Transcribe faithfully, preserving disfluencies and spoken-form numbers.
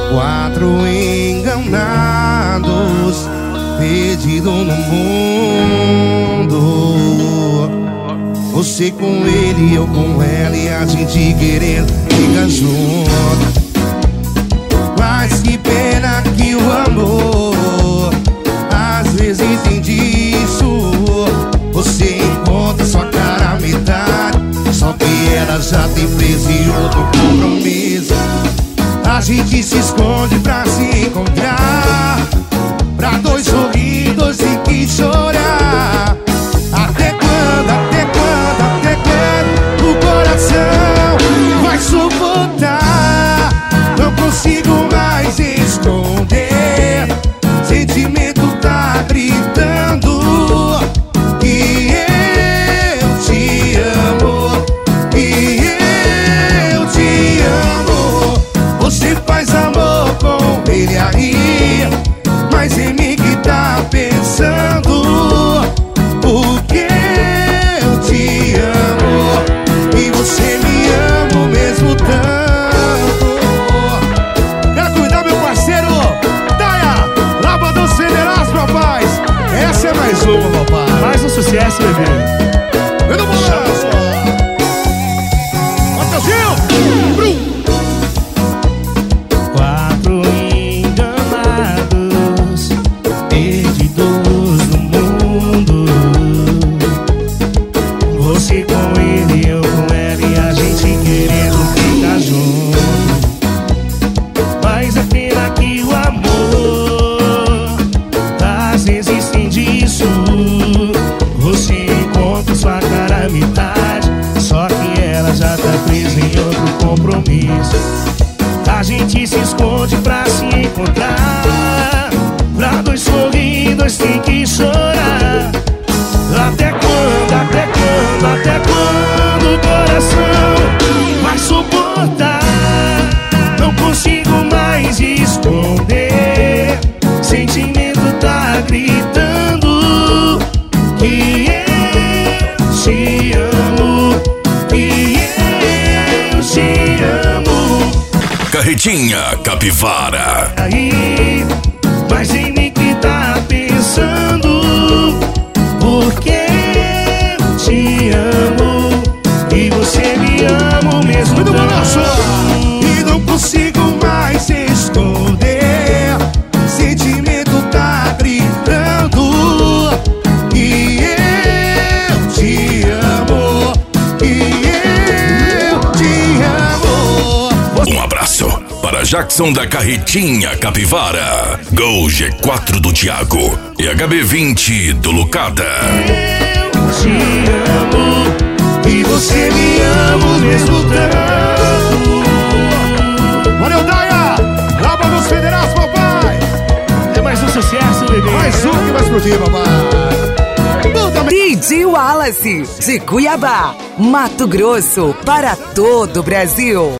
Quatro enganados, perdido no mundo. Você com ele, eu com ela, e a gente querendo ficar junto. Mas que pena que o amor às vezes tem disso. Você encontra sua cara à metade, só que ela já tem preso em outro compromisso. A gente se esconde pra se encontrar, pra dois sorrir, dois ter que chorar. Até quando, até quando, até quando o coração vai suportar? Não consigo mais esconder, sentimento tá gritando que eu te amo, que eu te amo. Você faz amor com ele aí, mas em mim que tá pensando. Porque eu te amo e você me ama mesmo tanto. Quero cuidar, meu parceiro Daia, Lava dos Federais, papai. Essa é mais uma, papai. Mais um sucesso, bebê. Eu não vou lá. Matheusinho, Brum. Quatro enganados, perdidos no mundo. Você com ele, eu com ela, e a gente querendo ficar junto. Mas é pena que o amor às vezes tem disso. Você encontra sua cara à metade, só que ela já tá presa em outro compromisso. A gente se esconde pra se encontrar, pra dois sorrir, dois tem que chorar. Até quando, até quando, até quando o coração vai suportar? Não consigo mais esconder, sentimento tá gritando que eu te amo, que eu te amo. Carretinha Capivara. Aí, mas em mim que tá pensando. Porque eu te amo e você me ama mesmo Muito bom, tanto. nosso. E não consigo mais esconder, sentimento tá gritando que eu te amo, que eu te amo. Um abraço para Jackson da Carretinha Capivara, Gol G quatro do Thiago e H B vinte do Lucada. Eu te amo e você me ama mesmo tanto. Valeu, Daia! Lava dos Federais, papai! É mais um sucesso, bebê. Mais um que vai explodir, papai! Puta D J Wallace, de Cuiabá, Mato Grosso, para todo o Brasil.